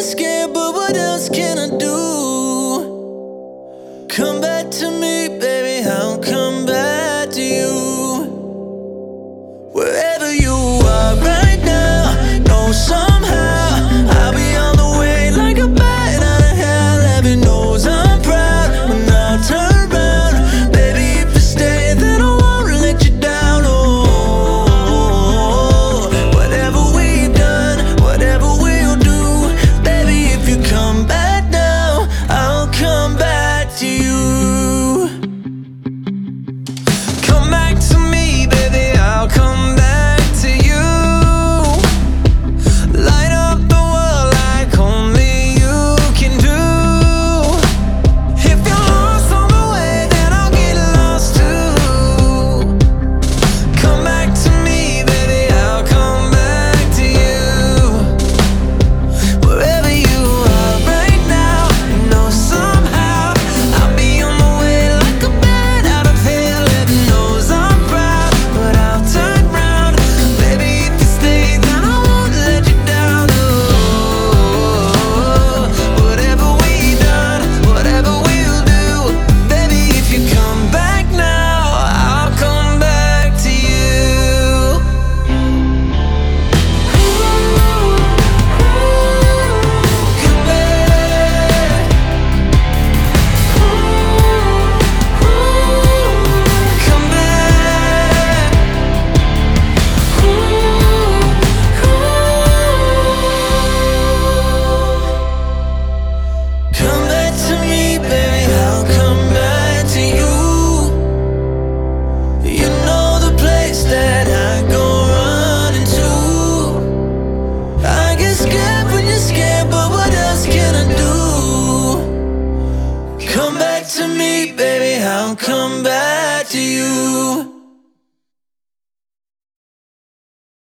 you're scared, but what else can I do? Come back to me, baby, I'll come back to you. Wherever you are right now, know somehow I'll be on the way like a bat out of hell. Heaven knows I'm proud when I turn around. Baby, if you stay, then I won't let you down. Oh, whatever we've done, whatever we'll do, baby, if you come back now, I'll come back to you. Come back to me, baby, I'll come back to you. Light up the world like only you can do. If you're lost on the way, then I'll get lost too. Come back to me, baby, I'll come back to you. Wherever you are right now, you know somehow I'll be on my way like a bat out of hell. Heaven knows I'm proud, but I'll turn round. Baby, if you stay, then I won't let you down. Oh, whatever we've done, whatever we'll do, baby, if you come back now, I'll come back to you. Come back. Come back. Come back to me, baby, I'll come back to you. You know the place that I go running to. I get scared when you're scared, but what else can I do? Come back to me, baby, I'll come back to you.